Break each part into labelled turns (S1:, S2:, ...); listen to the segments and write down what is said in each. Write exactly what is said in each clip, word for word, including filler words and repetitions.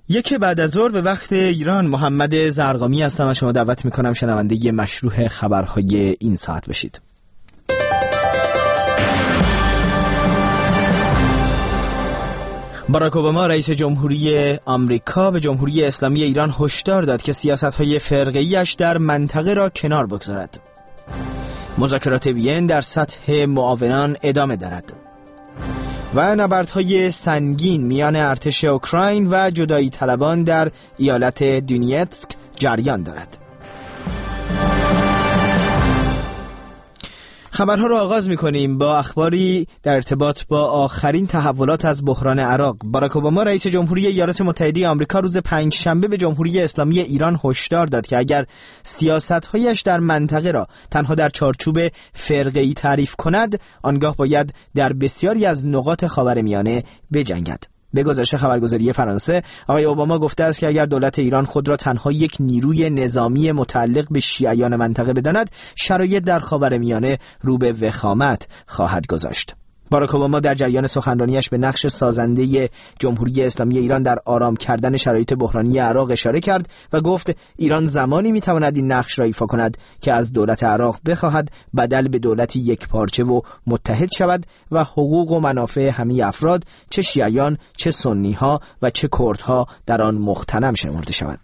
S1: یک بعد از ظهر به وقت ایران، محمد زرقامی هستم و شما دعوت میکنم شنونده مشروح خبرهای این ساعت بشید. باراک اوباما رئیس جمهوری آمریکا به جمهوری اسلامی ایران هشدار داد که سیاست‌های فرقه‌ایش در منطقه را کنار بگذارد. مذاکرات وین در سطح معاونان ادامه دارد. و نبردهای سنگین میان ارتش اوکراین و جدایی طلبان در ایالت دونیتسک جریان دارد. خبرها رو آغاز می‌کنیم با اخباری در ارتباط با آخرین تحولات از بحران عراق. باراک اوباما رئیس جمهوری ایالات متحده آمریکا روز پنجشنبه به جمهوری اسلامی ایران هشدار داد که اگر سیاست‌هایش در منطقه را تنها در چارچوب فرقه‌ای تعریف کند، آنگاه باید در بسیاری از نقاط خاورمیانه بجنگد. به گزارش خبرگزاری فرانسه، آقای اوباما گفته است که اگر دولت ایران خود را تنها یک نیروی نظامی متعلق به شیعیان منطقه بداند، شرایط در خاورمیانه رو به وخامت خواهد گذاشت. باراک اوباما در جریان سخنرانیش به نقش سازنده جمهوری اسلامی ایران در آرام کردن شرایط بحرانی عراق اشاره کرد و گفت ایران زمانی میتواند این نقش را ایفا کند که از دولت عراق بخواهد بدل به دولتی یکپارچه و متحد شود و حقوق و منافع همه افراد، چه شیعیان، چه سنی‌ها و چه کردها، در آن مغتنم شمرده شود.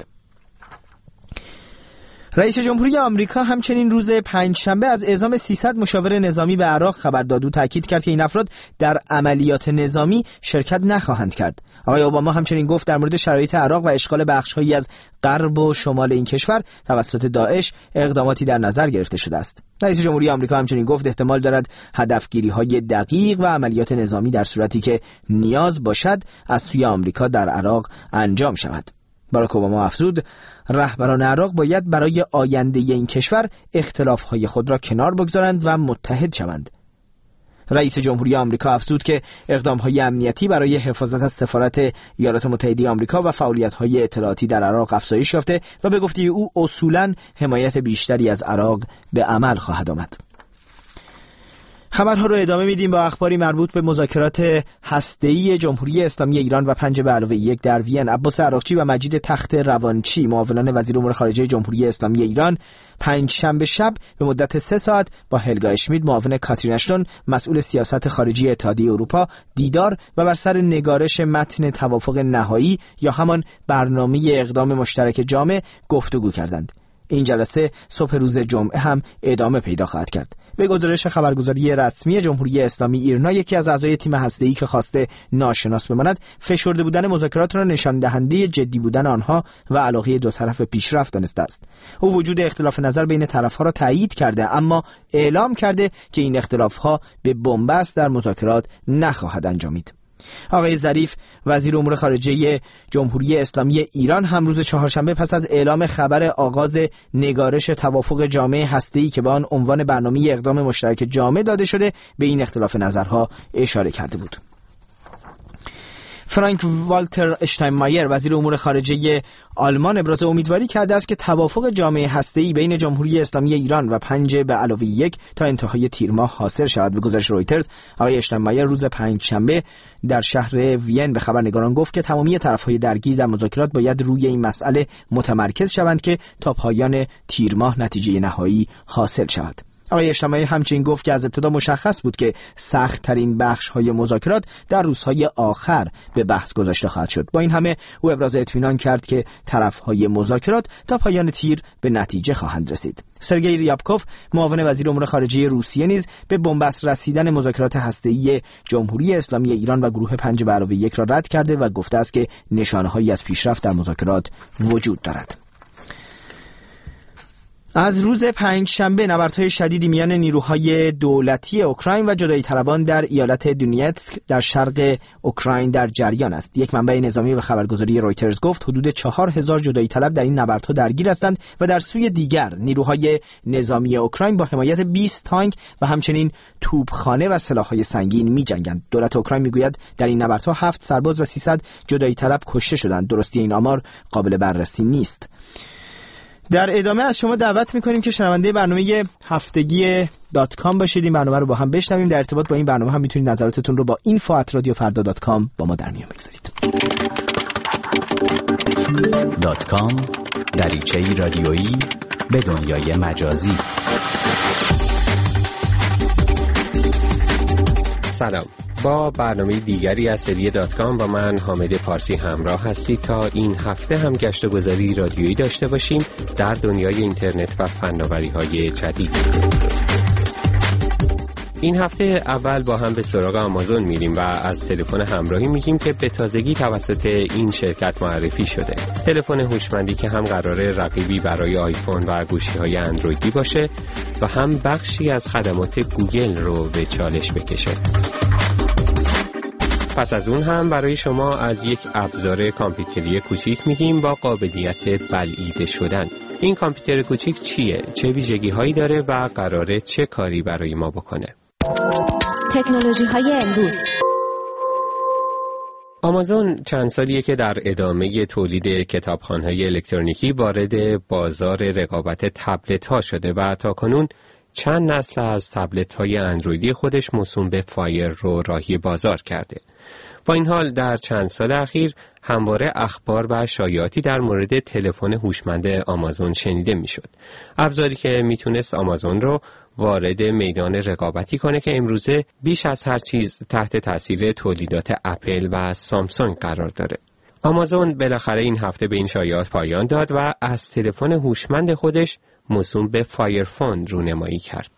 S1: رئیس جمهوری آمریکا همچنین روز پنجشنبه از اعزام سیصد مشاور نظامی به عراق خبر داد و تاکید کرد که این افراد در عملیات نظامی شرکت نخواهند کرد. آقای اوباما همچنین گفت در مورد شرایط عراق و اشغال بخش‌هایی از غرب و شمال این کشور توسط داعش اقداماتی در نظر گرفته شده است. رئیس جمهوری آمریکا همچنین گفت احتمال دارد هدفگیری‌های دقیق و عملیات نظامی در صورتی که نیاز باشد از سوی آمریکا در عراق انجام شود. باراک اوباما افزود رهبران عراق باید برای آینده این کشور اختلاف‌های خود را کنار بگذارند و متحد شوند. رئیس جمهوری آمریکا افزود که اقدام‌های امنیتی برای حفاظت از سفارت ایالات متحده آمریکا و فعالیت‌های اطلاعاتی در عراق افزایش یافته و به گفته او اصولاً حمایت بیشتری از عراق به عمل خواهد آمد. خبرها رو ادامه میدیم با اخباری مربوط به مذاکرات هسته‌ای جمهوری اسلامی ایران و پنج به علاوه یک در وین. عباس عراقچی و مجید تخت روانچی، معاونان وزیر امور خارجه جمهوری اسلامی ایران، پنج شنبه شب به مدت سه ساعت با هلگا اشمیت، معاون کاترین اشتون، مسئول سیاست خارجی اتحادیه اروپا، دیدار و بر سر نگارش متن توافق نهایی یا همان برنامه اقدام مشترک جامع گفتگو کردند. این جلسه صبح روز جمعه هم ادامه پیدا خواهد کرد. به گزارش خبرگزاری رسمی جمهوری اسلامی ایرنا، یکی از اعضای تیم هسته‌ای که خواسته ناشناس بماند، فشرده بودن مذاکرات را نشان دهنده جدی بودن آنها و علاقه دو طرف پیشرفت دانسته است. او وجود اختلاف نظر بین طرف‌ها را تایید کرده، اما اعلام کرده که این اختلاف‌ها به بنبست در مذاکرات نخواهد انجامید. آقای ظریف وزیر امور خارجه جمهوری اسلامی ایران هم روز چهارشنبه پس از اعلام خبر آغاز نگارش توافق جامع هسته‌ای که به آن عنوان برنامه اقدام مشترک جامع داده شده، به این اختلاف نظرها اشاره کرده بود. فرانک والتر اشتاینمایر وزیر امور خارجه آلمان ابراز امیدواری کرده است که توافق جامع هسته‌ای بین جمهوری اسلامی ایران و پنج به علاوه یک تا انتهای تیر ماه حاصل شود. به گزارش رویترز، آقای اشتاینمایر روز پنجشنبه در شهر وین به خبرنگاران گفت که تمامی طرف‌های درگیر در مذاکرات باید روی این مسئله متمرکز شوند که تا پایان تیر ماه نتیجه نهایی حاصل شود. آقای اشتاینمایر همچنین گفت که از ابتدا مشخص بود که سخت‌ترین بخش‌های مذاکرات در روزهای آخر به بحث گذاشته خواهد شد. با این همه او ابراز اطمینان کرد که طرف‌های مذاکرات تا پایان تیر به نتیجه خواهند رسید. سرگئی ریابکوف معاون وزیر امور خارجه روسیه نیز به بنبست رسیدن مذاکرات هسته‌ای جمهوری اسلامی ایران و گروه پنج به علاوه یک را رد کرده و گفته است که نشانه‌هایی از پیشرفت در مذاکرات وجود دارد. از روز پنج شنبه نبردهای شدیدی میان نیروهای دولتی اوکراین و جدایی طلبان در ایالت دونیتسک در شرق اوکراین در جریان است. یک منبع نظامی به خبرگزاری رویترز گفت حدود چهار هزار جدایی طلب در این نبردها درگیر هستند و در سوی دیگر نیروهای نظامی اوکراین با حمایت بیست تانک و همچنین توپخانه و سلاح‌های سنگین می‌جنگند. دولت اوکراین میگوید در این نبردها هفت سرباز و سیصد جدایی طلب کشته شدند. درستی این آمار قابل بررسی نیست. در ادامه از شما دعوت میکنیم که شنونده برنامه هفتگی دات کام باشید. این برنامه رو با هم بشنویم. در ارتباط با این برنامه هم میتونید نظراتتون رو با اینفو ات رادیو فردا دات کام با ما در میون بگذارید.
S2: دات کام دریچه‌ای رادیویی به دنیای مجازی.
S3: سلام، با برنامه دیگری از سری دات کام با من حامد پارسی همراه هستید تا این هفته هم گشت و گذاری رادیویی داشته باشیم در دنیای اینترنت و فناوری‌های جدید. این هفته اول با هم به سراغ آمازون میریم و از تلفن همراهی میگیم که به تازگی توسط این شرکت معرفی شده. تلفن هوشمندی که هم قراره رقیبی برای آیفون و گوشی‌های اندرویدی باشه و هم بخشی از خدمات گوگل رو به چالش بکشه. پس از اون هم برای شما از یک ابزار کامپیوتری کوچیک میگیم با قابلیت بلعیده شدن. این کامپیوتر کوچیک چیه؟ چه ویژگی‌هایی داره و قراره چه کاری برای ما بکنه؟
S4: تکنولوژی‌های امروز.
S3: آمازون چند سالیه که در ادامه تولید کتابخوان‌های الکترونیکی وارد بازار رقابت تبلت‌ها شده و تاکنون چند نسل از تبلت‌های اندرویدی خودش موسوم به فایر رو راهی بازار کرده. با این حال در چند سال اخیر همواره اخبار و شایعاتی در مورد تلفن هوشمند آمازون شنیده میشد. ابزاری که میتونست آمازون رو وارد میدان رقابتی کنه که امروزه بیش از هر چیز تحت تاثیر تولیدات اپل و سامسونگ قرار داره. آمازون بالاخره این هفته به این شایعات پایان داد و از تلفن هوشمند خودش موسوم به فایرفون رونمایی کرد.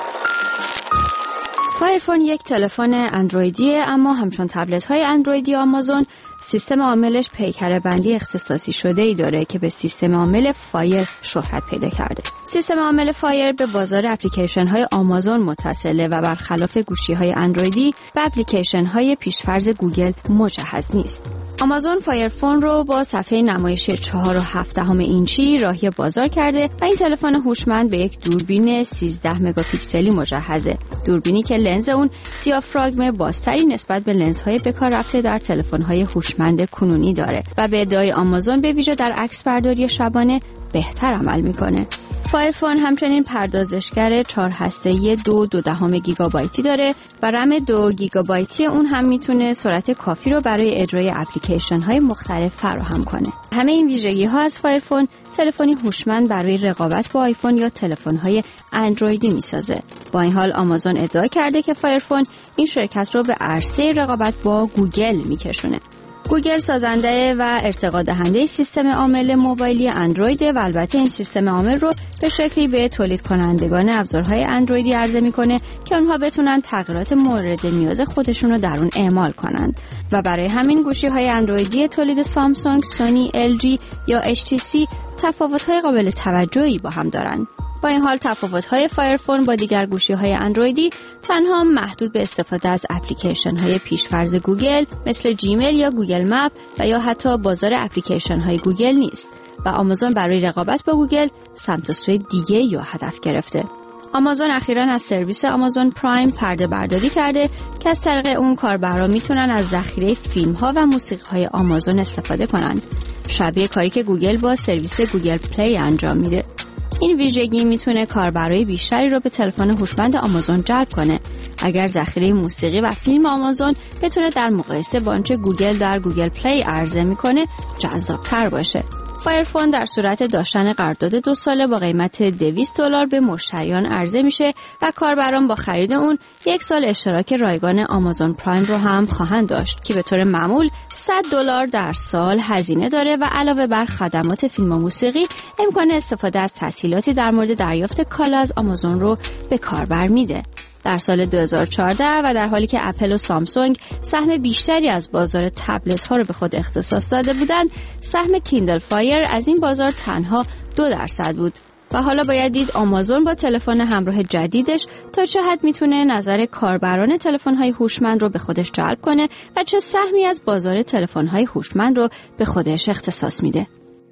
S4: فایرفون یک تلفن اندرویدیه، اما همچون تبلت‌های اندرویدی آمازون سیستم عاملش پیکر بندی اختصاصی شده ای داره که به سیستم عامل فایر شهرت پیدا کرده. سیستم عامل فایر به بازار اپلیکیشن های آمازون متصله و برخلاف گوشی های اندرویدی به اپلیکیشن های پیشفرض گوگل مجهز نیست. آمازون فایرفون رو با صفحه نمایش چهار و هفت دهم اینچی راهی بازار کرده و این تلفن هوشمند به یک دوربین سیزده مگاپیکسلی مجهزه. دوربینی که لنز اون دیافراگم بازتری نسبت به لنزهای بکار رفته در تلفن‌های هوشمند کنونی داره و به ادعای آمازون به ویژه در عکس برداری شبانه بهتر عمل میکنه. فایرفون همچنین پردازشگر چهار هسته‌ای دو دو دهم گیگابایتی داره و رم دو گیگابایتی اون هم میتونه سرعت کافی رو برای اجرای اپلیکیشن های مختلف فراهم کنه. همه این ویژگی ها از فایرفون تلفنی هوشمند برای رقابت با آیفون یا تلفن های اندرویدی میسازه. با این حال آمازون ادعا کرده که فایرفون این شرکت رو به عرصه رقابت با گوگل میکشونه. گوگل سازنده و ارتقا دهنده سیستم عامل موبایلی اندروید و البته این سیستم عامل رو به شکلی به تولید کنندگان ابزارهای اندرویدی عرضه میکنه که اونها بتونن تغییرات مورد نیاز خودشون رو در اون اعمال کنند و برای همین گوشی های اندرویدی تولید سامسونگ، سونی، ال جی یا اچ تی سی تفاوت‌های قابل توجهی با هم دارن. با این حال تفاوت‌های فایرفون با دیگر گوشی‌های اندرویدی تنها محدود به استفاده از اپلیکیشن‌های پیشفرض گوگل مثل جیمیل یا گوگل مپ و یا حتی بازار اپلیکیشن‌های گوگل نیست و آمازون برای رقابت با گوگل سمت و سوی دیگه یا هدف گرفته. آمازون اخیراً از سرویس آمازون پرایم پرده برداری کرده که از طریق اون کاربران میتونن از ذخیره فیلم‌ها و موسیقی‌های آمازون استفاده کنند. شبیه کاری که گوگل با سرویس گوگل پلی انجام میده. این ویژگی میتونه کاربرای بیشتری رو به تلفن هوشمند آمازون جلب کنه. اگر ذخیره موسیقی و فیلم آمازون بتونه در مقایسه با آنچه گوگل در گوگل پلی عرضه میکنه جذاب‌تر باشه. فایرفون در صورت داشتن قرارداد دو ساله با قیمت دویست دلار به مشتریان عرضه میشه و کاربران با خرید اون یک سال اشتراک رایگان آمازون پرایم رو هم خواهند داشت که به طور معمول صد دلار در سال هزینه داره و علاوه بر خدمات فیلم و موسیقی امکان استفاده از تسهیلاتی در مورد دریافت کالا از آمازون رو به کاربر میده. در سال دو هزار و چهارده و در حالی که اپل و سامسونگ سهم بیشتری از بازار تبلت ها رو به خود اختصاص داده بودند، سهم کیندل فایر از این بازار تنها دو درصد بود. و حالا باید دید آمازون با تلفن همراه جدیدش تا چه حد میتونه نظر کاربران تلفن‌های هوشمند رو به خودش جلب کنه و چه سهمی از بازار تلفن‌های هوشمند رو به خودش اختصاص میده.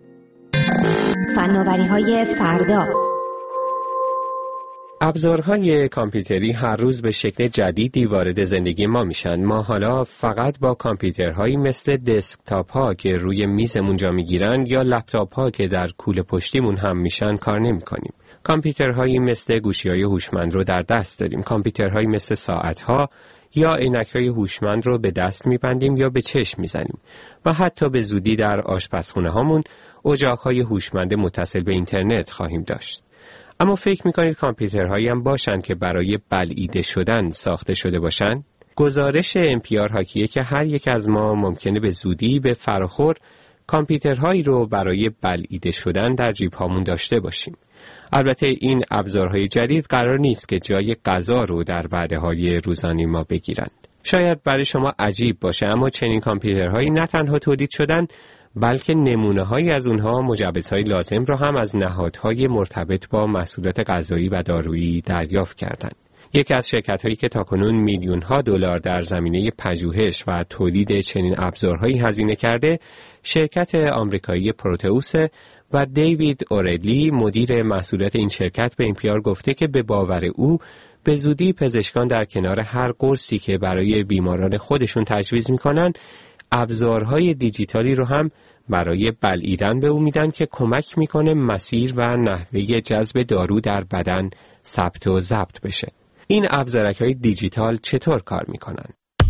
S4: فناوری‌های فردا.
S3: ابزارهای کامپیوتری هر روز به شکل جدیدی وارد زندگی ما میشن. ما حالا فقط با کامپیوترهایی مثل دسکتاپ ها که روی میزمون جا میگیرن یا لپتاپ ها که در کوله پشتیمون هم میشن کار نمی کنیم. کامپیوترهایی مثل گوشی‌های هوشمند رو در دست داریم. کامپیوترهایی مثل ساعت‌ها یا عینک‌های هوشمند رو به دست می‌بندیم یا به چشم می‌زنیم و حتی به زودی در آشپزخونه هامون اجاق‌های هوشمند متصل به اینترنت خواهیم داشت. اما فکر می‌کنید کامپیوترهایی هم باشند که برای بلعیده شدن ساخته شده باشند؟ گزارش ام پی آر حاکیه که هر یک از ما ممکنه به زودی به فراخور کامپیوترهایی رو برای بلعیده شدن در جیب هامون داشته باشیم. البته این ابزارهای جدید قرار نیست که جای غذا رو در وعده‌های روزانه ما بگیرند. شاید برای شما عجیب باشه، اما چنین کامپیوترهایی نه تنها تولید شدن، بلکه نمونه‌هایی از اونها مجوزهای لازم را هم از نهادهای مرتبط با محصولات غذایی و دارویی دریافت کردند. یکی از شرکت‌هایی که تاکنون میلیون‌ها دلار در زمینه پژوهش و تولید چنین ابزارهایی هزینه کرده، شرکت آمریکایی پروتئوس و دیوید اورلی مدیر محصولات این شرکت به ام پی آر گفته که به باور او به زودی پزشکان در کنار هر قرصی که برای بیماران خودشون تجویز می‌کنن، ابزارهای دیجیتالی رو هم برای بلعیدن به او میدن که کمک میکنه مسیر و نحوه جذب دارو در بدن ثبت و ضبط بشه. این ابزارهای دیجیتال چطور کار میکنن؟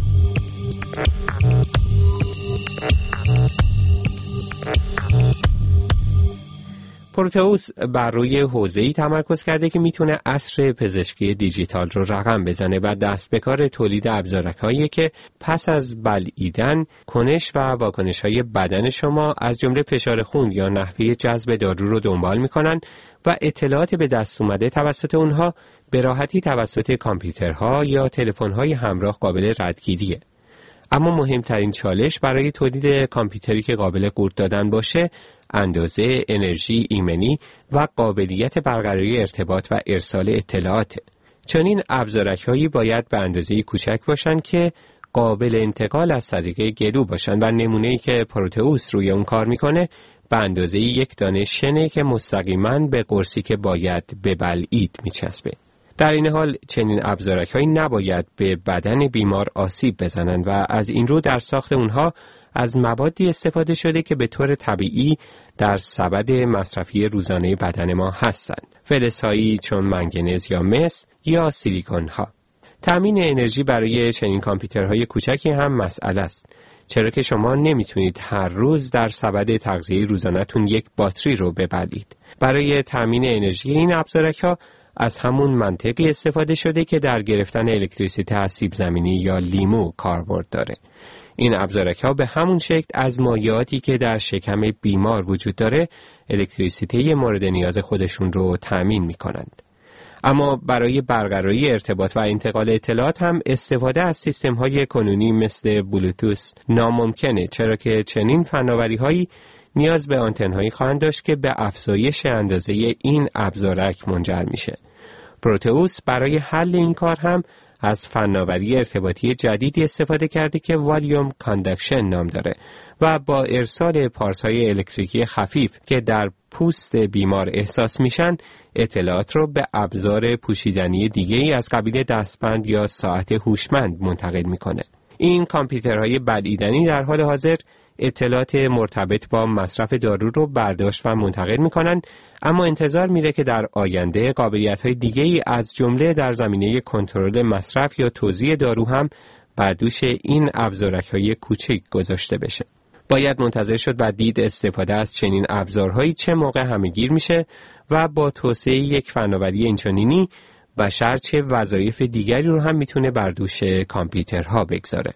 S3: پروتئوس بر روی حوزه‌ای تمرکز کرده که میتونه عصر پزشکی دیجیتال رو رقم بزنه و دست به کار تولید ابزارهایی که پس از بلعیدن کنش و واکنش‌های بدن شما از جمله فشار خون یا نحوه جذب دارو رو دنبال میکنن و اطلاعات به دست اومده توسط اونها به راحتی توسط کامپیوترها یا تلفن‌های همراه قابل ردگیریه. اما مهمترین چالش برای تولید کامپیوتری که قابل قورت دادن باشه، اندازه انرژی ایمنی و قابلیت برقراری ارتباط و ارسال اطلاعات. چنین ابزارهایی باید به اندازه کوچک باشند که قابل انتقال از طریق گلو باشند و نمونه‌ای که پروتئوس روی اون کار میکنه به اندازه یک دانه شنه که مستقیما به قرصی که باید ببلعید میچسبه. در این حال چنین ابزارهایی نباید به بدن بیمار آسیب بزنند و از این رو در ساخت اونها از موادی استفاده شده که به طور طبیعی در سبد مصرفی روزانه بدن ما هستند. فلزهایی چون منگنز یا مس یا سیلیکون ها. تامین انرژی برای چنین کامپیوترهای کوچکی هم مسئله است، چرا که شما نمیتونید هر روز در سبد تغذیه روزانه‌تون یک باتری رو ببلید. برای تامین انرژی این ابزارها از همون منطقی استفاده شده که در گرفتن الکتریسیته از سیب زمینی یا لیمو کاربرد داره. این ابزارها به همون شکل از مایعاتی که در شکم بیمار وجود داره الکتریسیته مورد نیاز خودشون رو تامین می‌کنند. اما برای برقراری ارتباط و انتقال اطلاعات هم استفاده از سیستم‌های کنونی مثل بلوتوث ناممکنه، چرا که چنین فناوری‌هایی نیاز به آنتن‌هایی خواهند داشت که به افزایش اندازه این ابزارک منجر میشه. پروتئوس برای حل این کار هم از فناوری ارتباطی جدیدی استفاده کرده که والیوم کاندکشن نام داره و با ارسال پارس‌های الکتریکی خفیف که در پوست بیمار احساس میشن اطلاعات رو به ابزار پوشیدنی دیگه‌ای از قبیل دستبند یا ساعت هوشمند منتقل میکنه. این کامپیوترهای بلعیدنی در حال حاضر اطلاعات مرتبط با مصرف دارو رو برداشت و منتقل میکنن، اما انتظار میره که در آینده قابلیت‌های دیگه‌ای از جمله در زمینه کنترل مصرف یا توزیع دارو هم بر دوش این ابزارک‌های کوچک گذاشته بشه. باید منتظر شد و دید استفاده از چنین ابزارهایی چه موقع همه‌گیر میشه و با توسعه یک فناوری اینچنینی بشر چه وظایف دیگری رو هم میتونه بر دوش کامپیوترها بگذاره.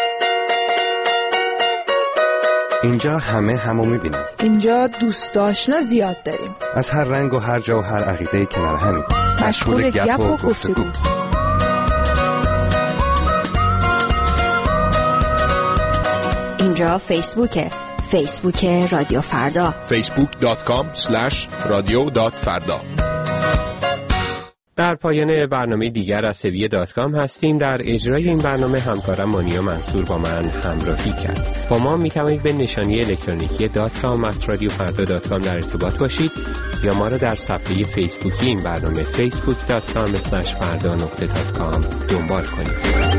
S5: اینجا همه همو میبینیم.
S6: اینجا دوست آشنا زیاد داریم.
S5: از هر رنگ و هر جا و هر عقیده کنار همیم.
S6: مشغول گپ و گفتگو.
S4: اینجا فیسبوکه. فیسبوک رادیو فردا.
S7: فیسبوک دات کام اسلش رادیو دات فردا.
S3: در پایان برنامه دیگر از سری دات کام هستیم. در اجرای این برنامه همکارم مانیا منصور با من همراهی کرد. با ما می توانید به نشانی الکترونیکی دات کام ات رادیو فردا دات کام در ارتباط باشید یا ما را در صفحه فیسبوکی این برنامه فیسبوک دات کام اسلش فردا نقطه دات کام دنبال کنید.